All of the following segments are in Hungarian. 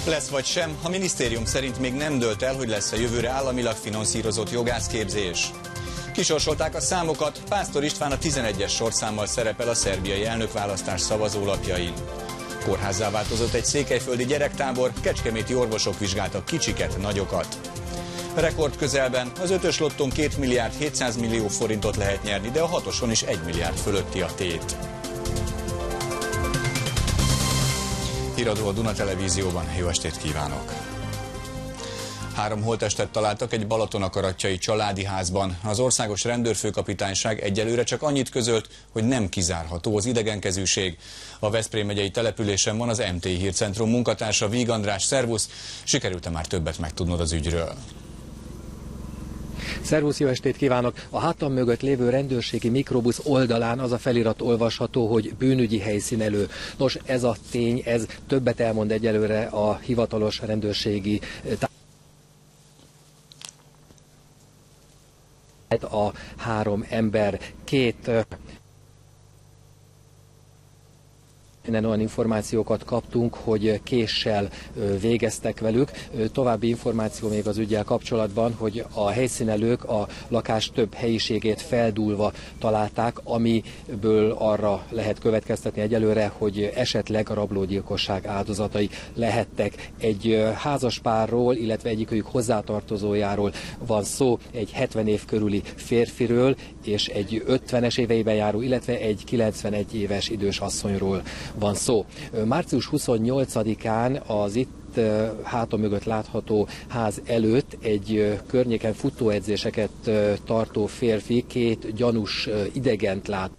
Lesz vagy sem, a minisztérium szerint még nem dőlt el, hogy lesz a jövőre államilag finanszírozott jogászképzés. Kisorsolták a számokat, Pásztor István a 11-es sorszámmal szerepel a szerbiai elnökválasztás szavazólapjain. Kórházzá változott egy székelyföldi gyerektábor, kecskeméti orvosok vizsgáltak kicsiket, nagyokat. Rekord közelben, az 5-ös lottón 2 milliárd 700 millió forintot lehet nyerni, de a 6-oson is 1 milliárd fölötti a tét. Híradó a Duna Televízióban, jó estét kívánok! 3 holttestet találtak egy balatonakarattyai családi házban. Az országos rendőrfőkapitányság egyelőre csak annyit közölt, hogy nem kizárható az idegenkezűség. A Veszprém megyei településen van az MTI Hírcentrum munkatársa, Víg András, szervusz! Sikerült-e már többet megtudnod az ügyről? Szervusz, jó estét kívánok! A hátam mögött lévő rendőrségi mikrobusz oldalán az a felirat olvasható, hogy bűnügyi helyszínelő. Nos, ez a tény, ez többet elmond egyelőre a hivatalos rendőrségi a 3 ember, 2 Innen olyan információkat kaptunk, hogy késsel végeztek velük. További információ még az üggyel kapcsolatban, hogy a helyszínelők a lakás több helyiségét feldúlva találták, amiből arra lehet következtetni egyelőre, hogy esetleg a rablógyilkosság áldozatai lehettek. Egy házaspárról, illetve egyikőjük hozzátartozójáról van szó, egy 70 év körüli férfiről és egy 50-es éveiben járó, illetve egy 91 éves idős asszonyról van szó. Március 28-án az itt háta mögött látható ház előtt egy környéken futóedzéseket tartó férfi 2 gyanús idegent lát,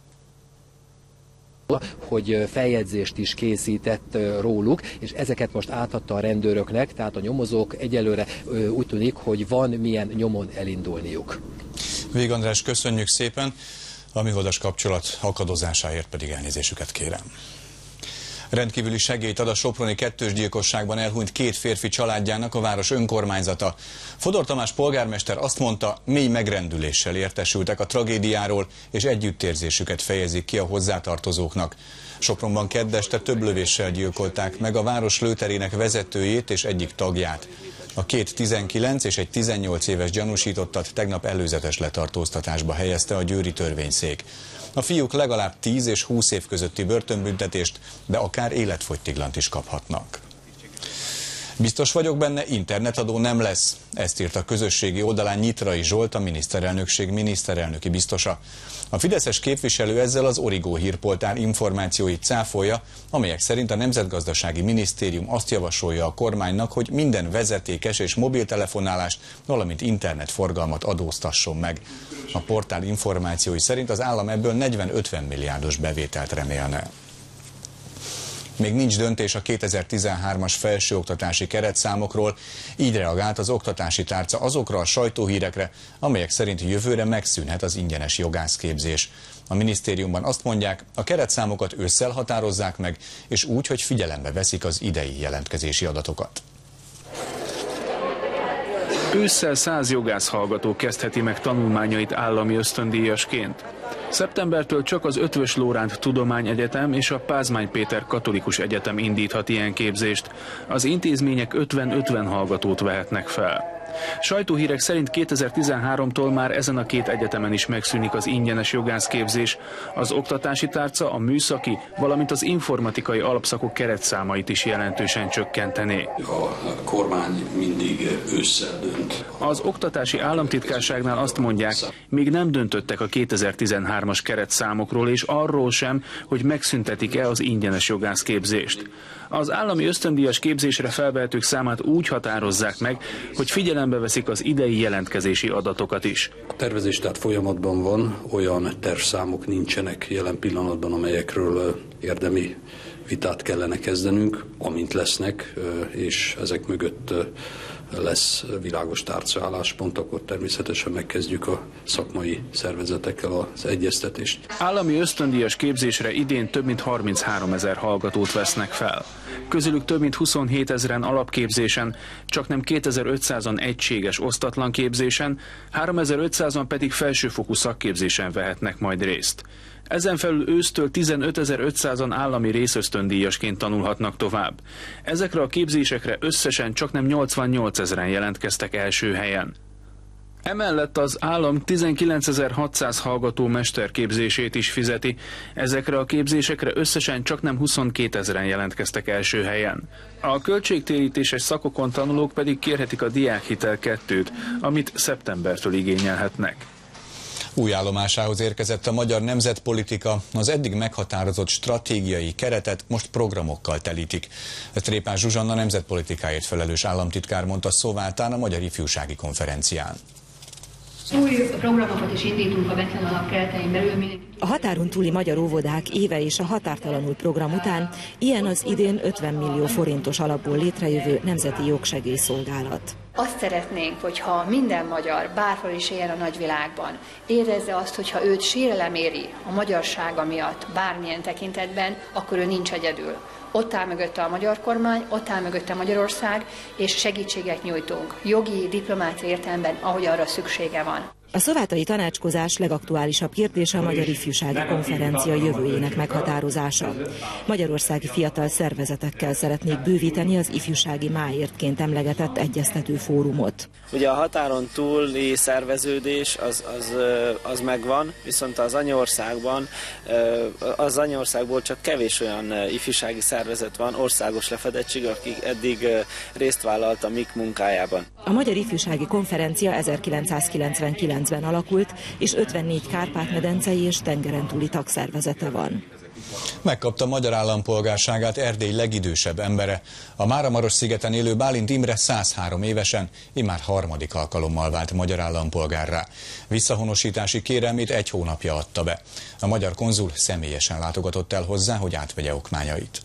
hogy feljegyzést is készített róluk, és ezeket most átadta a rendőröknek, tehát a nyomozók egyelőre úgy tűnik, hogy van milyen nyomon elindulniuk. Víg András, köszönjük szépen, a műholdas kapcsolat akadozásáért pedig elnézésüket kérem. Rendkívüli segélyt ad a soproni kettős gyilkosságban elhunyt 2 férfi családjának a város önkormányzata. Fodor Tamás polgármester azt mondta, mély megrendüléssel értesültek a tragédiáról, és együttérzésüket fejezik ki a hozzátartozóknak. Sopronban kedd este több lövéssel gyilkolták meg a város lőterének vezetőjét és egyik tagját. A 2 19 és egy 18 éves gyanúsítottat tegnap előzetes letartóztatásba helyezte a győri törvényszék. A fiúk legalább 10 és 20 év közötti börtönbüntetést, de akár életfogytiglant is kaphatnak. Biztos vagyok benne, internetadó nem lesz. Ezt írt a közösségi oldalán Nyitrai Zsolt, a miniszterelnökség miniszterelnöki biztosa. A fideszes képviselő ezzel az Origo hírportál információit cáfolja, amelyek szerint a Nemzetgazdasági Minisztérium azt javasolja a kormánynak, hogy minden vezetékes és mobiltelefonálást, valamint internetforgalmat adóztasson meg. A portál információi szerint az állam ebből 40-50 milliárdos bevételt remélne. Még nincs döntés a 2013-as felsőoktatási keretszámokról, így reagált az oktatási tárca azokra a sajtóhírekre, amelyek szerint jövőre megszűnhet az ingyenes jogászképzés. A minisztériumban azt mondják, a keretszámokat ősszel határozzák meg, és úgy, hogy figyelembe veszik az idei jelentkezési adatokat. Ősszel 100 jogászhallgató kezdheti meg tanulmányait állami ösztöndíjasként. Szeptembertől csak az Eötvös Loránd Tudományegyetem és a Pázmány Péter Katolikus Egyetem indíthat ilyen képzést. Az intézmények 50-50 hallgatót vehetnek fel. Sajtóhírek szerint 2013-tól már ezen a 2 egyetemen is megszűnik az ingyenes jogászképzés. Az oktatási tárca a műszaki, valamint az informatikai alapszakok keretszámait is jelentősen csökkentené. A kormány mindig ősszel dönt. Az oktatási államtitkárságnál azt mondják, még nem döntöttek a 2013-as keretszámokról és arról sem, hogy megszüntetik-e az ingyenes jogászképzést. Az állami ösztöndíjas képzésre felvehetők számát úgy határozzák meg, hogy figyelembe veszik az idei jelentkezési adatokat is. A tervezés tehát folyamatban van, olyan tervszámok nincsenek jelen pillanatban, amelyekről érdemi vitát kellene kezdenünk, amint lesznek, és ezek mögött lesz világos tárcaálláspont, akkor természetesen megkezdjük a szakmai szervezetekkel az egyeztetést. Állami ösztöndíjas képzésre idén több mint 33 000 hallgatót vesznek fel. Közülük több mint 27 000-en alapképzésen, csaknem 2500-an egységes osztatlan képzésen, 3500-an pedig felsőfokú szakképzésen vehetnek majd részt. Ezen felül ősztől 15.500-an állami részösztöndíjasként tanulhatnak tovább. Ezekre a képzésekre összesen csaknem 88 000-en jelentkeztek első helyen. Emellett az állam 19.600 hallgató mesterképzését is fizeti. Ezekre a képzésekre összesen csaknem 22 000-en jelentkeztek első helyen. A költségtérítéses szakokon tanulók pedig kérhetik a diákhitel 2-t, amit szeptembertől igényelhetnek. Új állomásához érkezett a magyar nemzetpolitika, az eddig meghatározott stratégiai keretet most programokkal telítik. Trépán Zsuzsanna nemzetpolitikáért felelős államtitkár mondta Szóváltán a Magyar Ifjúsági Konferencián. Új programokat is indítunk a Bethlen alap keretein belül. A határon túli magyar óvodák éve és a határtalanul program után ilyen az idén 50 millió forintos alapból létrejövő Nemzeti Jogsegélyszolgálat. Azt szeretnénk, hogyha minden magyar bárhol is éljen a nagyvilágban, érezze azt, hogyha őt sérelem éri a magyarsága miatt bármilyen tekintetben, akkor ő nincs egyedül. Ott áll mögötte a magyar kormány, ott áll mögötte Magyarország, és segítséget nyújtunk jogi, diplomáciai értelemben, ahogy arra szüksége van. A szovátai tanácskozás legaktuálisabb kérdése a Magyar Ifjúsági Konferencia jövőjének meghatározása. Magyarországi fiatal szervezetekkel szeretnék bővíteni az ifjúsági máértként emlegetett egyeztető fórumot. Ugye a határon túli szerveződés az megvan, viszont az anyaországból csak kevés olyan ifjúsági szervezet van, országos lefedettség, akik eddig részt vállalt a MIK munkájában. A Magyar Ifjúsági Konferencia 1999-ben alakult, és 54 Kárpát-medencei és tengeren túli tagszervezete van. Megkapta magyar állampolgárságát Erdély legidősebb embere. A Máramarosszigeten élő Bálint Imre 103 évesen, immár harmadik alkalommal vált magyar állampolgárrá. Visszahonosítási kérelmét 1 hónapja adta be. A magyar konzul személyesen látogatott el hozzá, hogy átvegye okmányait.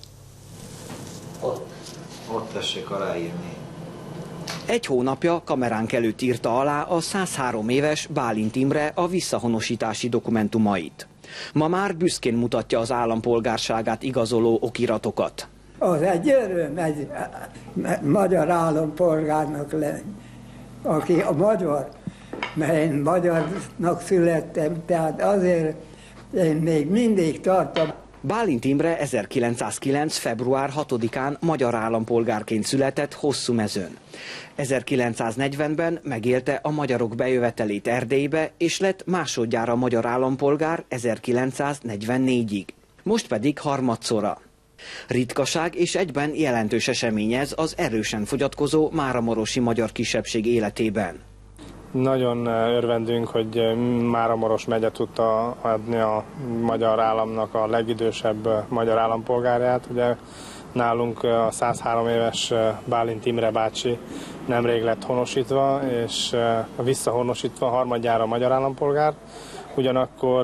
Ott tessék aláírni. 1 hónapja kameránk előtt írta alá a 103 éves Bálint Imre a visszahonosítási dokumentumait. Ma már büszkén mutatja az állampolgárságát igazoló okiratokat. Az egy öröm, egy magyar állampolgárnak lenni, aki a magyar, mert én magyarnak születtem, tehát azért én még mindig tartom. Bálint Imre 1909. február 6-án magyar állampolgárként született Hosszúmezőn. 1940-ben megélte a magyarok bejövetelét Erdélybe, és lett másodjára magyar állampolgár 1944-ig. Most pedig harmadszora. Ritkaság és egyben jelentős esemény ez az erősen fogyatkozó máramarosi magyar kisebbség életében. Nagyon örvendünk, hogy Máramaros megye tudta adni a magyar államnak a legidősebb magyar állampolgárját. Ugye nálunk a 103 éves Bálint Imre bácsi nemrég lett honosítva, és visszahonosítva harmadjára magyar állampolgár. Ugyanakkor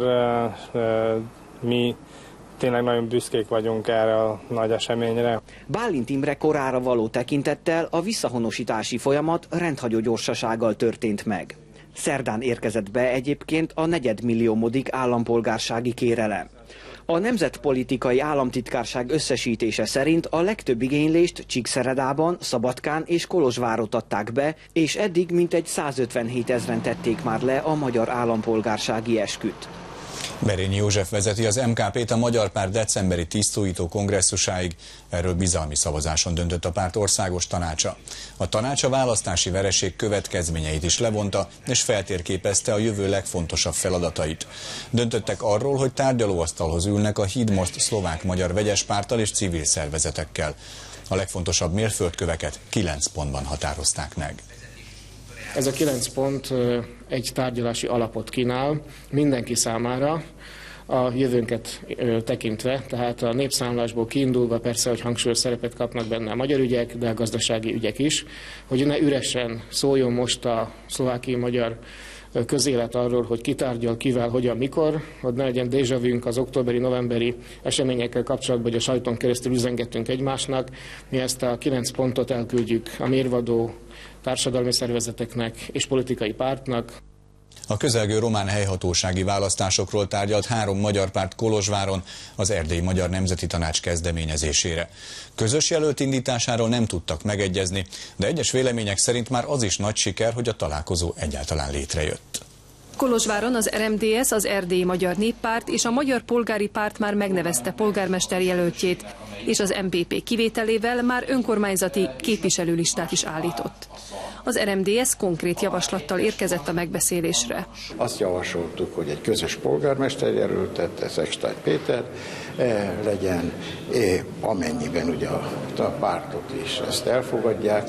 mi tényleg nagyon büszkék vagyunk erre a nagy eseményre. Bálint Imre korára való tekintettel a visszahonosítási folyamat rendhagyó gyorsasággal történt meg. Szerdán érkezett be egyébként a 4 milliómodik állampolgársági kérelem. A Nemzetpolitikai Államtitkárság összesítése szerint a legtöbb igénylést Csíkszeredában, Szabadkán és Kolozsvárot adták be, és eddig mintegy 157 000-en tették már le a magyar állampolgársági esküt. Berényi József vezeti az MKP-t a Magyar Párt decemberi tisztújító kongresszusáig. Erről bizalmi szavazáson döntött a párt országos tanácsa. A tanács a választási vereség következményeit is levonta, és feltérképezte a jövő legfontosabb feladatait. Döntöttek arról, hogy tárgyalóasztalhoz ülnek a Hídmost szlovák-magyar vegyespárttal és civil szervezetekkel. A legfontosabb mérföldköveket 9 pontban határozták meg. Ez a 9 pont egy tárgyalási alapot kínál mindenki számára, a jövőnket tekintve, tehát a népszámlásból kiindulva persze, hogy hangsúlyos szerepet kapnak benne a magyar ügyek, de a gazdasági ügyek is, hogy ne üresen szóljon most a szlovákiai magyar közélet arról, hogy ki tárgyal, kivel, hogyan, mikor, hogy ne legyen déjà vünk az októberi-novemberi eseményekkel kapcsolatban, hogy a sajton keresztül üzengetünk egymásnak. Mi ezt a 9 pontot elküldjük a mérvadó társadalmi szervezeteknek és politikai pártnak. A közelgő román helyhatósági választásokról tárgyalt 3 magyar párt Kolozsváron az Erdélyi Magyar Nemzeti Tanács kezdeményezésére. Közös jelölt indításáról nem tudtak megegyezni, de egyes vélemények szerint már az is nagy siker, hogy a találkozó egyáltalán létrejött. Kolozsváron az RMDSZ, az Erdélyi Magyar Néppárt és a Magyar Polgári Párt már megnevezte polgármester jelöltjét, és az MPP kivételével már önkormányzati képviselőlistát is állított. Az RMDSZ konkrét javaslattal érkezett a megbeszélésre. Azt javasoltuk, hogy egy közös polgármester jelöltet, ez Eckstály Péter legyen, amennyiben ugye a pártok is ezt elfogadják,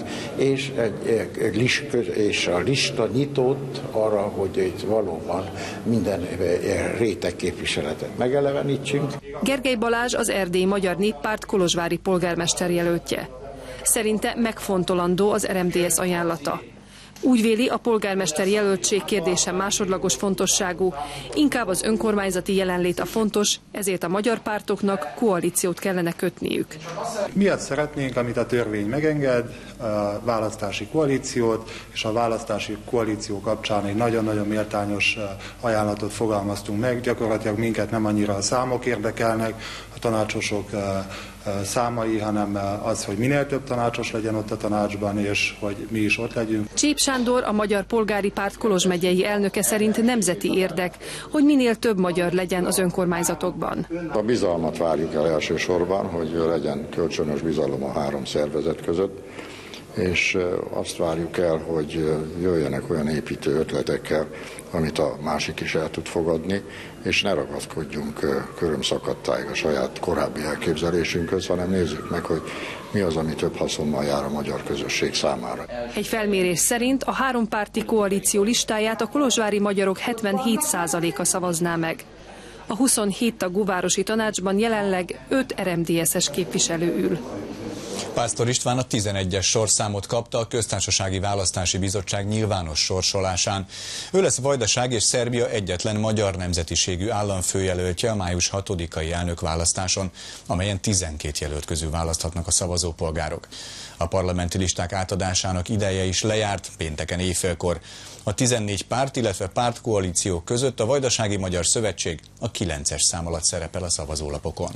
és a lista nyitott arra, hogy itt valóban minden réteg képviseletet megelevenítsünk. Gergely Balázs az Erdélyi Magyar Néppárt kolozsvári polgármester jelöltje. Szerinte megfontolandó az RMDSZ ajánlata. Úgy véli, a polgármester jelöltség kérdése másodlagos fontosságú, inkább az önkormányzati jelenlét a fontos, ezért a magyar pártoknak koalíciót kellene kötniük. Miért szeretnénk, amit a törvény megenged, a választási koalíciót, és a választási koalíció kapcsán egy nagyon-nagyon méltányos ajánlatot fogalmaztunk meg. Gyakorlatilag minket nem annyira a számok érdekelnek, a tanácsosok számai, hanem az, hogy minél több tanácsos legyen ott a tanácsban, és hogy mi is ott legyünk. Csíp Sándor, a Magyar Polgári Párt Kolozs megyei elnöke szerint nemzeti érdek, hogy minél több magyar legyen az önkormányzatokban. A bizalmat várjuk el elsősorban, hogy legyen kölcsönös bizalom a három szervezet között, és azt várjuk el, hogy jöjjenek olyan építő ötletekkel, amit a másik is el tud fogadni, és ne ragaszkodjunk körömszakadtáig a saját korábbi elképzelésünkhöz, hanem nézzük meg, hogy mi az, ami több haszonnal jár a magyar közösség számára. Egy felmérés szerint a hárompárti koalíció listáját a kolozsvári magyarok 77%-a szavazná meg. A 27 tagú városi tanácsban jelenleg 5 RMDSZ-es képviselő ül. Pásztor István a 11-es sorszámot kapta a Köztársasági Választási Bizottság nyilvános sorsolásán. Ő lesz Vajdaság és Szerbia egyetlen magyar nemzetiségű államfőjelöltje a május 6-ai elnökválasztáson, amelyen 12 jelölt közül választhatnak a szavazópolgárok. A parlamenti listák átadásának ideje is lejárt pénteken éjfélkor. A 14 párt, illetve pártkoalíció között a Vajdasági Magyar Szövetség a 9-es szám alatt szerepel a szavazólapokon.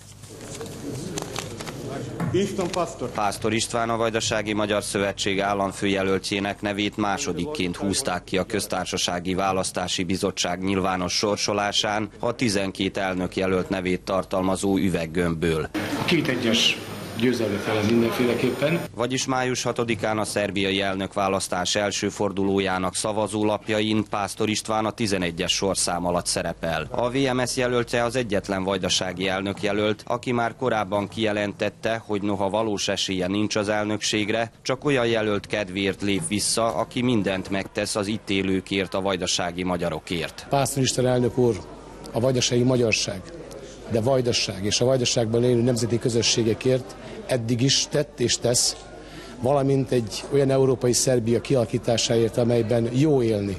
Pásztor István, a Vajdasági Magyar Szövetség államfőjelöltjének nevét másodikként húzták ki a Köztársasági Választási Bizottság nyilvános sorsolásán a 12 elnök jelölt nevét tartalmazó üveggömbből. A 2-1-es győzelme felez mindenféleképpen. Vagyis május 6-án a szerbiai elnökválasztás első fordulójának szavazólapjain Pásztor István a 11-es sorszám alatt szerepel. A VMS jelöltje az egyetlen vajdasági elnökjelölt, aki már korábban kijelentette, hogy noha valós esélye nincs az elnökségre, csak olyan jelölt kedvéért lép vissza, aki mindent megtesz az itt élőkért, a vajdasági magyarokért. Pásztor István elnök úr, a vajdasági magyarság, de Vajdaság és a Vajdaságban élő nemzeti közösségekért eddig is tett és tesz, valamint egy olyan európai Szerbia kialakításáért, amelyben jó élni.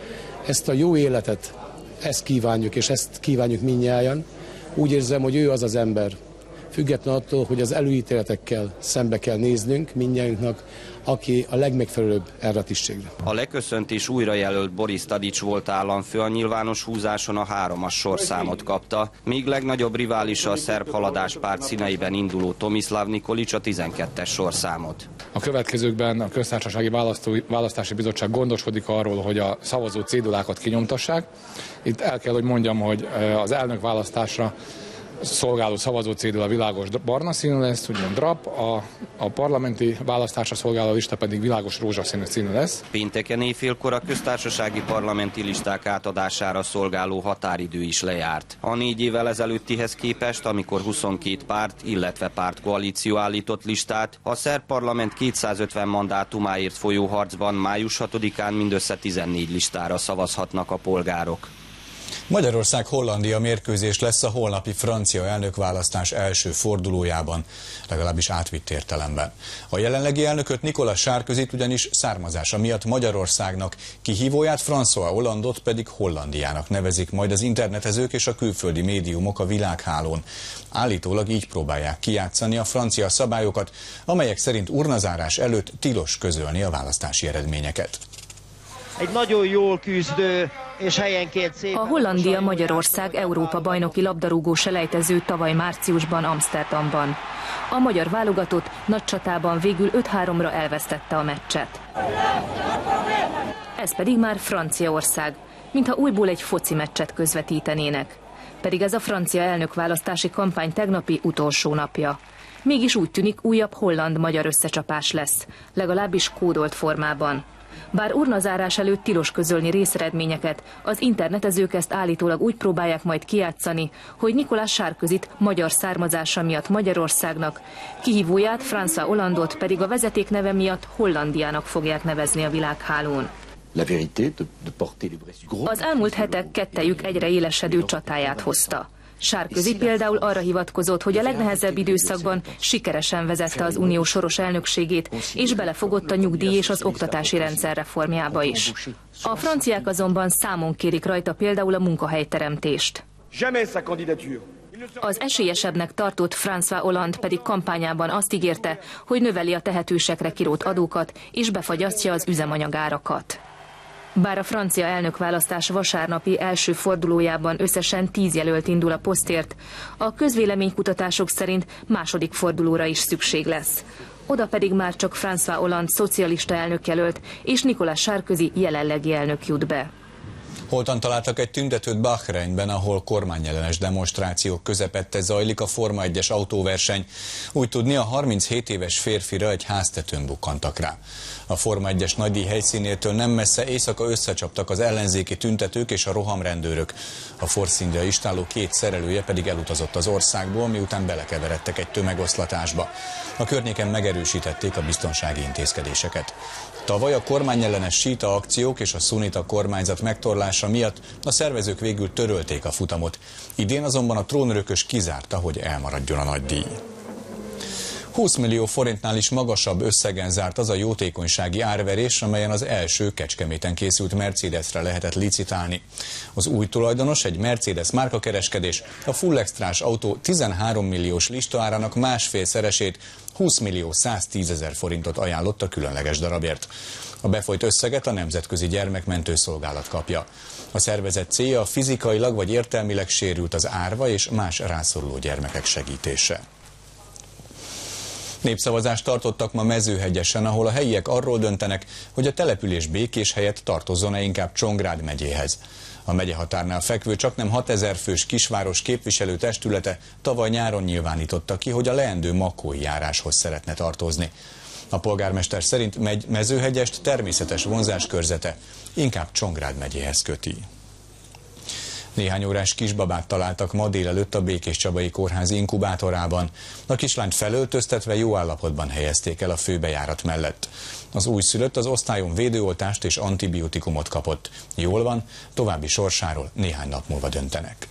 Ezt a jó életet, ezt kívánjuk, és ezt kívánjuk mindnyájan. Úgy érzem, hogy ő az az ember, független attól, hogy az előítéletekkel szembe kell néznünk mindnyájunknak, aki a legmegfelelőbb erre a tisztségre. A leköszöntés újra jelölt Boris Tadić volt államfő a nyilvános húzáson a 3-as sorszámot kapta, míg legnagyobb riválisa a szerb haladáspárt színeiben induló Tomislav Nikolić a 12-es sorszámot. A következőkben a Köztársasági Választási Bizottság gondoskodik arról, hogy a szavazó cédulákat kinyomtassák. Itt el kell, hogy mondjam, hogy az elnökválasztásra szolgáló szavazócédula világos barna színű lesz, ugyan drap, a parlamenti választásra szolgáló lista pedig világos rózsaszínű színű lesz. Pénteken éjfélkor a köztársasági parlamenti listák átadására szolgáló határidő is lejárt. A 4 évvel ezelőttihez képest, amikor 22 párt, illetve pártkoalíció állított listát, a szerb parlament 250 mandátumáért folyó harcban május 6-án mindössze 14 listára szavazhatnak a polgárok. Magyarország-Hollandia mérkőzés lesz a holnapi francia elnökválasztás első fordulójában, legalábbis átvitt értelemben. A jelenlegi elnököt, Nicolas Sarkozyt ugyanis származása miatt Magyarországnak, kihívóját, François Hollandot pedig Hollandiának nevezik majd az internetezők és a külföldi médiumok a világhálón. Állítólag így próbálják kijátszani a francia szabályokat, amelyek szerint urnazárás előtt tilos közölni a választási eredményeket. Egy nagyon jól küzdő és helyenként szép. A Hollandia-Magyarország Európa-bajnoki labdarúgó selejtező tavaly márciusban Amsterdamban. A magyar válogatott nagy csatában végül 5-3-ra elvesztette a meccset. Ez pedig már Franciaország. mintha újból egy foci meccset közvetítenének. Pedig ez a francia elnökválasztási kampány tegnapi utolsó napja. Mégis úgy tűnik, újabb holland-magyar összecsapás lesz, legalábbis kódolt formában. Bár urnazárás előtt tilos közölni részeredményeket, az internetezők ezt állítólag úgy próbálják majd kijátszani, hogy Nicolas Sarkozyt magyar származása miatt Magyarországnak, kihívóját, François Hollandot pedig a vezeték neve miatt Hollandiának fogják nevezni a világhálón. Az elmúlt hetek kettejük egyre élesedő csatáját hozta. Sarkozy például arra hivatkozott, hogy a legnehezebb időszakban sikeresen vezette az unió soros elnökségét, és belefogott a nyugdíj és az oktatási rendszer reformjába is. A franciák azonban számon kérik rajta például a munkahelyteremtést. Az esélyesebbnek tartott François Hollande pedig kampányában azt ígérte, hogy növeli a tehetősekre kirótt adókat és befagyasztja az üzemanyagárakat. Bár a francia elnökválasztás vasárnapi első fordulójában összesen 10 jelölt indul a posztért, a közvéleménykutatások szerint második fordulóra is szükség lesz. Oda pedig már csak François Hollande szocialista elnökjelölt és Nicolas Sarkozy jelenlegi elnök jut be. Holtan találtak egy tüntetőt Bahreinben, ahol kormányellenes demonstrációk közepette zajlik a Forma 1-es autóverseny. Úgy tudni, a 37 éves férfira egy háztetőn bukkantak rá. A Forma 1-es nagydíj helyszínétől nem messze éjszaka összecsaptak az ellenzéki tüntetők és a rohamrendőrök. A Force India istálló 2 szerelője pedig elutazott az országból, miután belekeveredtek egy tömegoszlatásba. A környéken megerősítették a biztonsági intézkedéseket. Tavaly a kormányellenes síita akciók és a szunita kormányzat megtorlása miatt a szervezők végül törölték a futamot. Idén azonban a trónörökös kizárta, hogy elmaradjon a nagydíj. 20 millió forintnál is magasabb összegen zárt az a jótékonysági árverés, amelyen az első Kecskeméten készült Mercedesre lehetett licitálni. Az új tulajdonos, egy Mercedes márkakereskedés, a full extrás autó 13 milliós listaárának másfélszeresét, 20 millió 110 000 forintot ajánlott a különleges darabért. A befolyt összeget a Nemzetközi Gyermekmentő Szolgálat kapja. A szervezet célja a fizikailag vagy értelmileg sérült az árva és más rászoruló gyermekek segítése. Népszavazást tartottak ma Mezőhegyesen, ahol a helyiek arról döntenek, hogy a település Békés helyett tartozzon-e inkább Csongrád megyéhez. A megyehatárnál fekvő csaknem 6000 fős kisváros képviselőtestülete tavaly nyáron nyilvánította ki, hogy a leendő makói járáshoz szeretne tartozni. A polgármester szerint Mezőhegyest természetes vonzáskörzete inkább Csongrád megyéhez köti. Néhány órás kisbabát találtak ma délelőtt a Békéscsabai kórház inkubátorában. A kislányt felöltöztetve jó állapotban helyezték el a főbejárat mellett. Az újszülött az osztályon védőoltást és antibiotikumot kapott. Jól van, további sorsáról néhány nap múlva döntenek.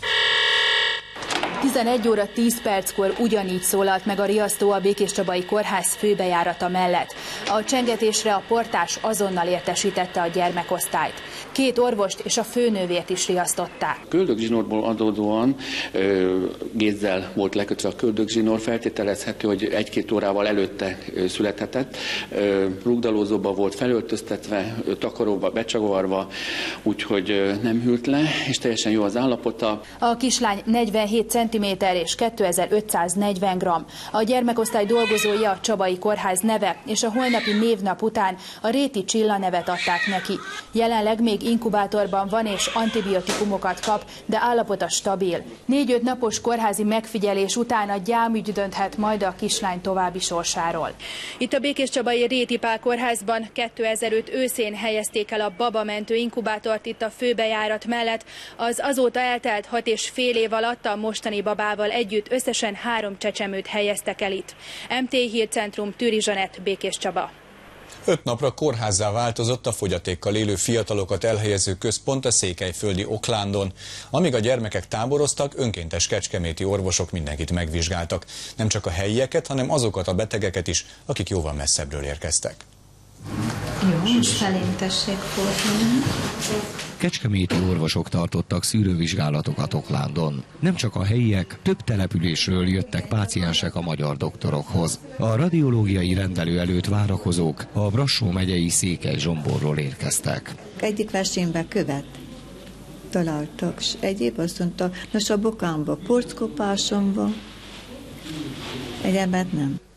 11 óra 10 perckor ugyanígy szólalt meg a riasztó a Békéscsabai kórház főbejárata mellett. A csengetésre a portás azonnal értesítette a gyermekosztályt. 2 orvost és a főnővért is riasztották. Köldögzsinórból adódóan gézzel volt lekötve a köldögzsinór, feltételezhető, hogy 1-2 órával előtte születhetett. Rugdalózóba volt felöltöztetve, takaróba becsavarva, úgyhogy nem hűlt le, és teljesen jó az állapota. A kislány 47 cm és 2540 g. A gyermekosztály dolgozója a Csabai Kórház neve, és a holnapi névnap után a Réti Csilla nevet adták neki. Jelenleg még inkubátorban van és antibiotikumokat kap, de állapota stabil. 4-5 napos kórházi megfigyelés után a gyámügy dönthet majd a kislány további sorsáról. Itt a Békéscsabai Réti Pál kórházban 2005 őszén helyezték el a babamentő inkubátort itt a főbejárat mellett. Az azóta eltelt 6,5 év alatt a mostani babával együtt összesen 3 csecsemőt helyeztek el itt. MT Hírcentrum, Tűri Zsanett, Békéscsaba. 5 napra kórházzá változott a fogyatékkal élő fiatalokat elhelyező központ a székelyföldi Oklándon. Amíg a gyermekek táboroztak, önkéntes kecskeméti orvosok mindenkit megvizsgáltak. Nem csak a helyieket, hanem azokat a betegeket is, akik jóval messzebbről érkeztek. Jó, most felém tessék fordulni. Kecskeméti orvosok tartottak szűrővizsgálatokat Oklándon. Nem csak a helyiek, több településről jöttek páciensek a magyar doktorokhoz. A radiológiai rendelő előtt várakozók a Brassó megyei Székely-Zsomborról érkeztek. Egyik versenyben követ találtak, és egyéb azt mondta, nos a bokámba porckopásom van, egyébként nem.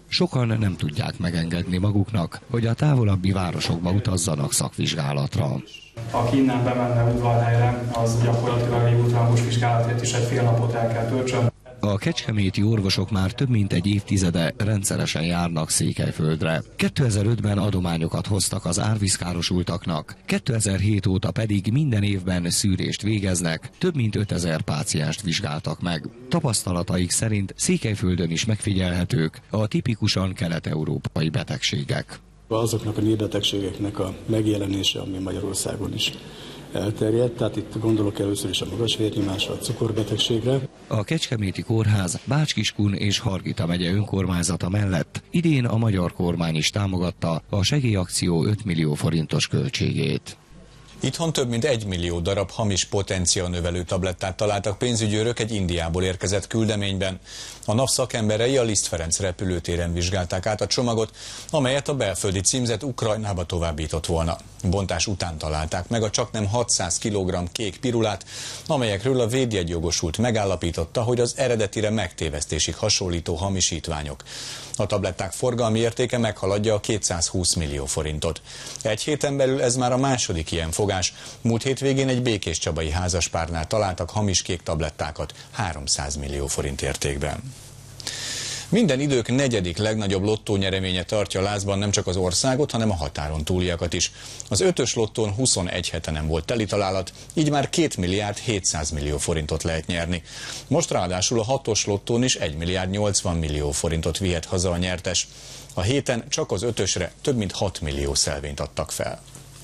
sokan nem tudják megengedni maguknak, hogy a távolabbi városokba utazzanak szakvizsgálatra. Aki innen bemenne Udvarhelyre, az gyakorlatilag egy ultrahangos vizsgálatért is egy fél napot el kell töltsön. A kecskeméti orvosok már több mint egy évtizede rendszeresen járnak Székelyföldre. 2005-ben adományokat hoztak az árvízkárosultaknak, 2007 óta pedig minden évben szűrést végeznek, több mint 5000 pácienst vizsgáltak meg. Tapasztalataik szerint Székelyföldön is megfigyelhetők a tipikusan kelet-európai betegségek. Azoknak a népbetegségeknek a megjelenése, ami Magyarországon is elterjedt, tehát itt gondolok először is a magas vérnyomásra, a cukorbetegségre. A Kecskeméti Kórház Bács-Kiskun és Hargita megye önkormányzata mellett idén a magyar kormány is támogatta a segélyakció 5 millió forintos költségét. Itthon több mint 1 millió darab hamis potenciálnövelő tablettát találtak pénzügyőrök egy Indiából érkezett küldeményben. A NAV szakemberei a Liszt Ferenc repülőtéren vizsgálták át a csomagot, amelyet a belföldi címzet Ukrajnába továbbított volna. Bontás után találták meg a csaknem 600 kg kék pirulát, amelyekről a védjegyyogosult megállapította, hogy az eredetire megtévesztésig hasonlító hamisítványok. A tabletták forgalmi értéke meghaladja a 220 millió forintot. Egy héten belül ez már a második ilyen fogás. Múlt hétvégén egy békéscsabai házaspárnál találtak hamis kék tablettákat 300 millió forint értékben. Minden idők negyedik legnagyobb lottónyereménye tartja lázban nem csak az országot, hanem a határon túliakat is. Az 5-ös lottón 21 hete nem volt telitalálat, így már 2 milliárd 700 millió forintot lehet nyerni. Most ráadásul a 6-os lottón is 1 milliárd 80 millió forintot vihet haza a nyertes. A héten csak az 5-ösre több mint 6 millió szelvényt adtak fel.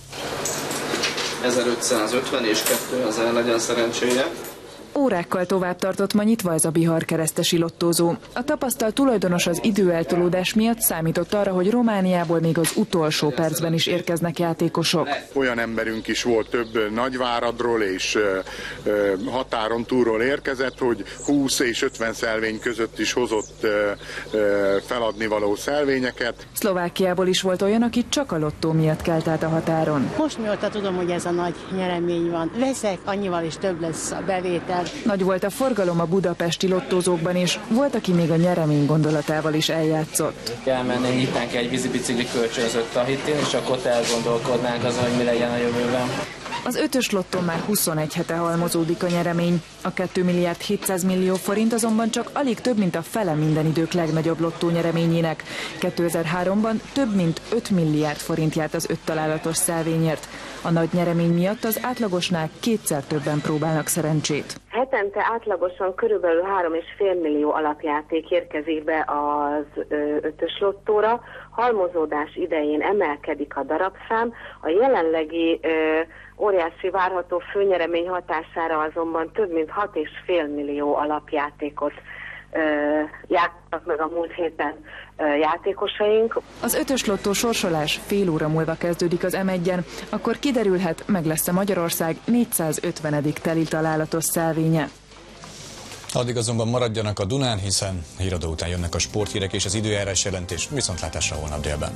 1550 és 2000 legyen szerencséje. Órákkal tovább tartott ma nyitva ez a biharkeresztesi lottózó. A tapasztalt tulajdonos az időeltolódás miatt számított arra, hogy Romániából még az utolsó percben is érkeznek játékosok. Olyan emberünk is volt több Nagyváradról és határon túlról érkezett, hogy 20 és 50 szelvény között is hozott feladnivaló szelvényeket. Szlovákiából is volt olyan, aki csak a lottó miatt kelt át a határon. Most mióta tudom, hogy ez a nagy nyeremény van, veszek, annyival is több lesz a bevétel. Nagy volt a forgalom a budapesti lottózókban is, volt, aki még a nyeremény gondolatával is eljátszott. Elmennénk nyitnánk egy vízibicikli kölcsönzött a hitén, és akkor ott elgondolkodnánk azon, hogy mi legyen a jövőben. Az 5-ös lottón már 21 hete halmozódik a nyeremény. A 2 milliárd 700 millió forint azonban csak alig több, mint a fele minden idők legnagyobb lottó nyereményének. 2003-ban több mint 5 milliárd forint járt az 5 találatos szelvényért. A nagy nyeremény miatt az átlagosnál kétszer többen próbálnak szerencsét. Hetente átlagosan körülbelül 3,5 millió alapjáték érkezik be az 5-ös lottóra. Halmozódás idején emelkedik a darabszám. A jelenlegi óriási várható főnyeremény hatására azonban több mint 6,5 millió alapjátékot játszottak meg a múlt héten játékosaink. Az 5-ös lottó sorsolás fél óra múlva kezdődik az M1-en, akkor kiderülhet, meg lesz-e Magyarország 450. telitalálatos szelvénye. Addig azonban maradjanak a Dunán, hiszen híradó után jönnek a sporthírek és az időjárás jelentés. Viszontlátásra holnap délben.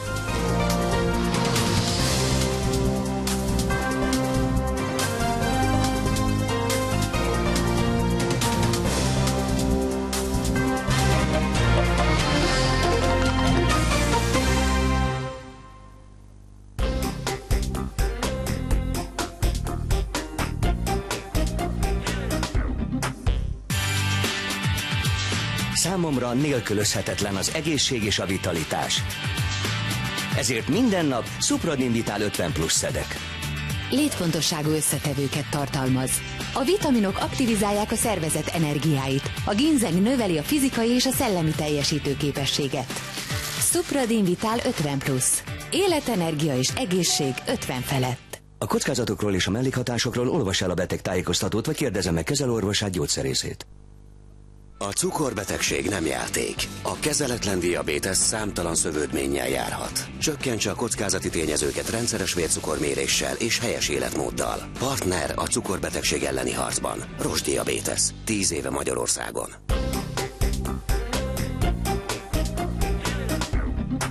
Számomra nélkülözhetetlen az egészség és a vitalitás. Ezért minden nap Supradin Vital 50 plusz szedek. Létfontosságú összetevőket tartalmaz. A vitaminok aktivizálják a szervezet energiáit. A ginzeng növeli a fizikai és a szellemi teljesítőképességet. Supradin Vital 50 plusz. Életenergia és egészség 50 felett. A kockázatokról és a mellékhatásokról olvas el a betegtájékoztatót, vagy kérdezze meg kezelőorvosát, gyógyszerészét. A cukorbetegség nem játék. A kezeletlen diabétesz számtalan szövődménnyel járhat. Csökkentse a kockázati tényezőket rendszeres vércukorméréssel és helyes életmóddal. Partner a cukorbetegség elleni harcban. Roche Diabetes. 10 éve Magyarországon.